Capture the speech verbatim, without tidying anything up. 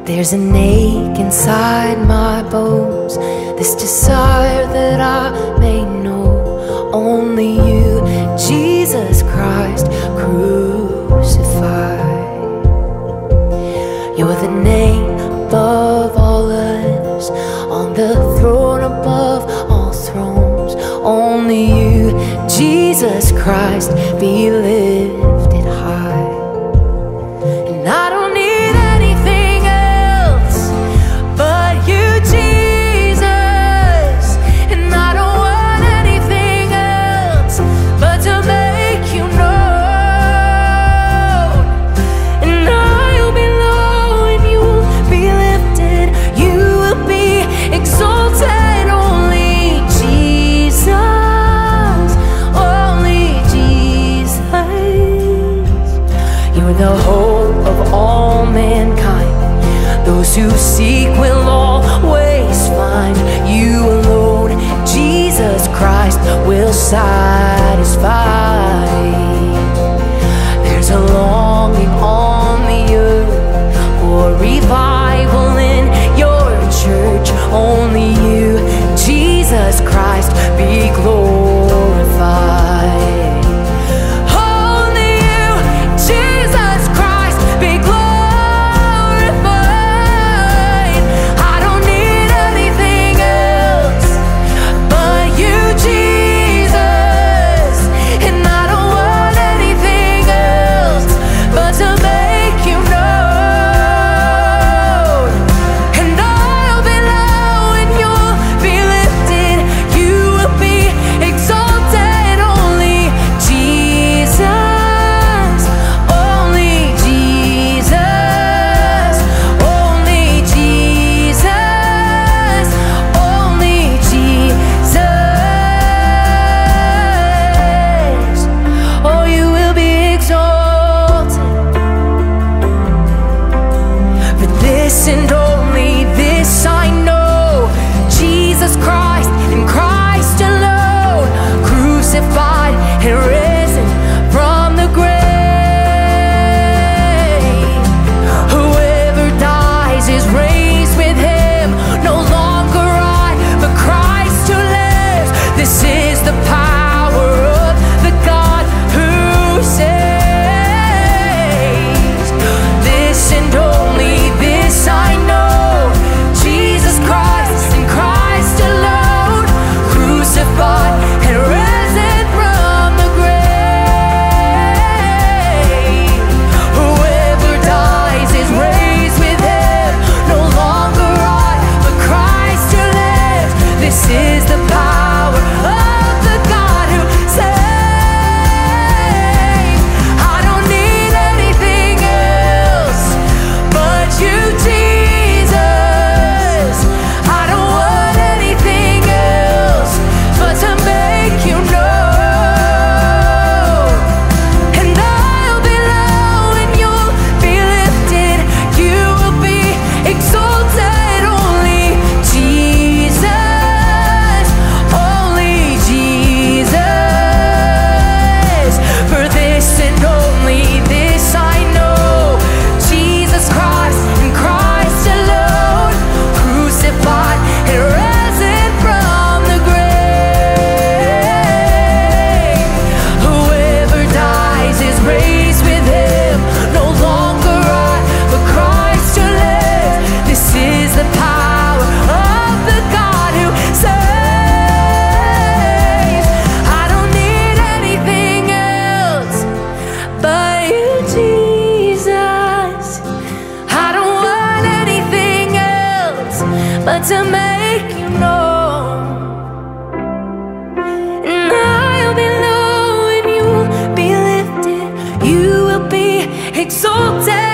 There's an ache inside my bones, this desire that I may know only you, Jesus Christ crucified. You're the name above all others, on the throne above all thrones. Only you, Jesus Christ, be lifted high. And I don't need anything else but you, Jesus. And I don't want anything else but to make you known. And I'll be low and you'll be lifted, you will be exalted. Only Jesus, only Jesus. You're the hope of all mankind, those who seek will always find. You alone, Jesus Christ, will satisfy. There's a longing on the earth for revival in your church. Only you, Jesus Christ, be glorified. Only you, Jesus Christ, be glorified. I don't need anything else but you, Jesus. And I don't want anything else but to make you known. And I'll be low and you'll be lifted, you will be exalted. Only Jesus, only Jesus, only Jesus, only Jesus. Oh, you will be exalted. For this and only this I know, Jesus Christ and Christ alone, crucified and risen from the grave. Whoever dies is raised with him. No longer I, but Christ who lives. This is the power of the God who saves. This and only this I know, Jesus Christ and Christ alone, crucified and risen from the grave. Whoever dies is raised with him. No longer I, but Christ who lives. This is the power of the God who saves. I don't need anything else but you, Jesus. I don't want anything else but to make you known. And I'll be low and you'll be lifted, you will be exalted. Only Jesus, only Jesus. For this and only this I know, Jesus Christ and Christ alone, crucified and risen from the grave. Whoever dies is raised with him. No longer I, but Christ who lives. This is the power of the God who saves. I don't need anything else but you, Jesus. I don't want anything else but to make you known. And I'll be low and you'll be lifted, you will be exalted.